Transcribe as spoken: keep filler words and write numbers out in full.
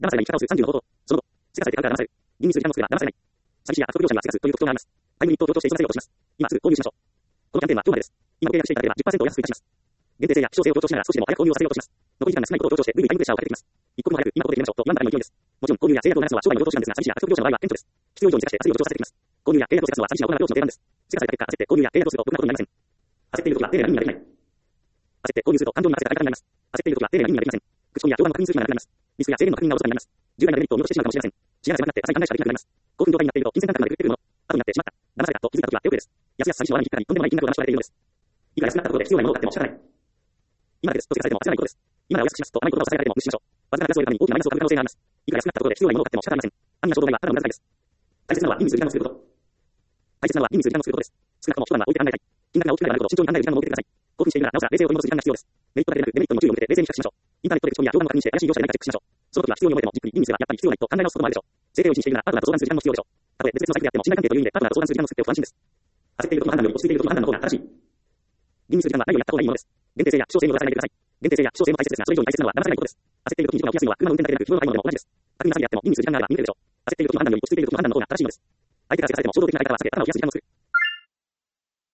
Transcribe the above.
騙されない生き方をするさんじゅうの方法。その後、せかされて買うから騙される。吟味する時間の数が騙されない。詐欺師や悪徳業者にはせかすという特徴があります。タイムリミットを強調して依存させようとします。今すぐ購入しましょう。このキャンペーンは今日までです。今ご契約していただければ じゅっパーセント お安くいたします。限定性や希少性を強調しながら少しでも早く購入をさせようとします。残り時間が少ないことを強調してぐいぐいタイムプレッシャーをかけてきます。一刻も早く今ここで決めましょうと言わんばかりの勢いです。もちろん購入や制約を流すのは商売の労働手段ですが、詐欺師や悪徳業者の場合は顕著です。必要以上にせかして焦りを助長させてきます。購入や契約をせかすのは詐欺師が行う労働の定番です。せかされた結果、焦って購入や契約をするとろくなことになりません。焦っているときは丁寧な意味ができない。焦って購入すると感情に任せた買い方になります。焦っているときは丁寧な意味ができません。口コミや評判の確認する暇がなくなります。リスクや制限の確認がおろそかになります。重大なデメリットを見落としてしまうかもしれません。視野が狭くなって浅い考えしかできなくなります。興奮状態になっていると金銭感覚まで狂ってくるもの。後になってしまった。騙されたと気づいたときは手遅れです。安々詐欺師の罠に引っかかり、とんでもない金額を騙し取られているのです。いくら安くなったところで必要なものを買っても仕方ない。今だけですとせかされても焦らないことです。今ならお安くしますと甘い言葉をさせられても無視しましょう。わずかなプラスを得るために大きなマイナスを買う可能性があります。いくら安くなったところで必要なものを買っても仕方ありません。暗夜衝動買いはただの無駄遣いです。大切なのは意味する時間を作ること。大切なのは意味する時間を作ることです。少なくとも一晩は置いて考えたい。金額が大きくなるほど慎重に考える時間を設けてください。興奮しているならなおさら冷静を取り戻す時間が必要です。メリットだけでなくデメリットにも注意を向けて冷静に比較しましょう。インターネットで口コミや評判の確認して怪しい業者でないかチェックしましょう。その時は必要に思えてもじっくり意味すればやっぱり必要ないと考え直すこともあるでしょう。整形を意識しているならパートナーと相談する時間も必要でしょう。たとえ別々のサイトであっても信頼関係という意味でパートナーと相談する時間を作っておくと安心です。焦っている時の判断より落ち着いている時の判断の方が正しい。吟味する時間は何をやった方がいいものです。限定性や希少性に踊らされないでください。限定性や希少性も大切ですが、それ以上に大切なのは騙されないことです。焦っている時に事が起きやすいのは車の運転だけでなく、日頃の買い物でも同じです。巧みな詐欺であっても吟味する時間があれば見抜けるでしょう。焦っている時の判断より落ち着いている時の判断の方が正しいのです。相手からせかされても衝動的な買い方は避け、頭を冷やす時間を作る。